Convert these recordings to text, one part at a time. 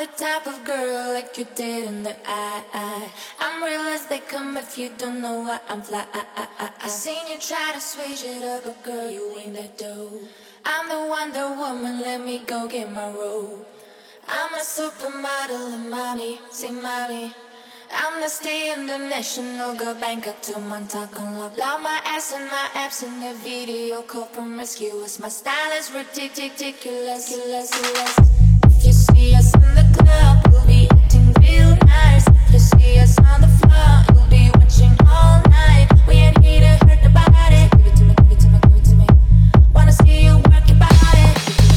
the type of girl like you did in the eye. I'm real as they come if you don't know why I'm fly. I seen you try to switch it up, but girl, you ain't that dope. I'm the Wonder Woman, let me go get my robe. I'm a supermodel and mommy, see mommy. I'm the stay international girl, bank up to Montauk Unlock. Love my ass and my abs in the video call promiscuous. My style is ridiculous. If you see us in the club, we'll be acting real nice. If you see us on the floor, you'll be watching all night. We ain't here to hurt nobody. Give it to me, give it to me, give it to me. Wanna see you work your body.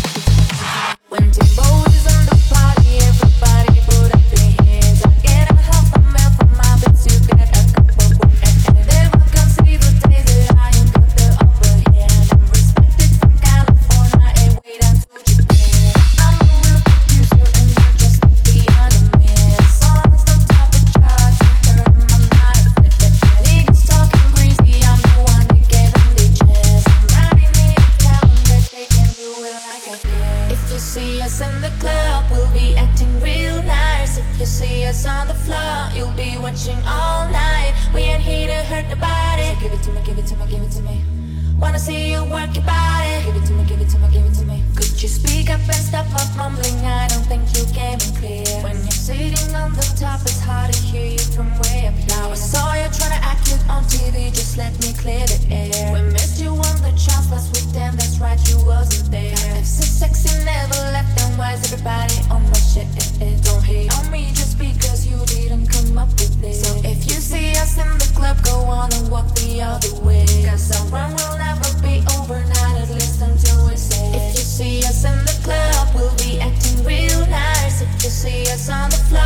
When Timbo is on the party, everybody put up their hands. I get a half a mil from my bits, you get a couple and never can see the days that I ain't got the upper hand. I'm respected from California and way down to Japan. I'm a real producer and you're just the other man. Songs on top of charts, I'm not a fit. Niggas talking greasy, I'm the one that gave them the chance. Somebody need to tell them that they can do it like I can. If you see us in the club, we'll be acting real nice. If you see us on the floor, you'll be watching all night. We ain't here to hurt nobody. So give it to me, give it to me, give it to me. Wanna see you work your body. Give it to me, give it to me, give it to me. Could you speak up and stop off mumbling? I don't think you came in clear. When you're sitting on the top, it's hard to hear you from way up here. Now I saw you trying to act cute on TV, just let me clear the air. We missed you on the charts last week, damn that's right, you wasn't there. If sexy never left, then why's everybody on my shit? Don't hate on me just because you didn't come up with it. So if you see us in the club, go on and walk the other way. Cause our run will never be over, not at least until we say. If you see us in the club, we'll be acting real nice. If you see us on the floor,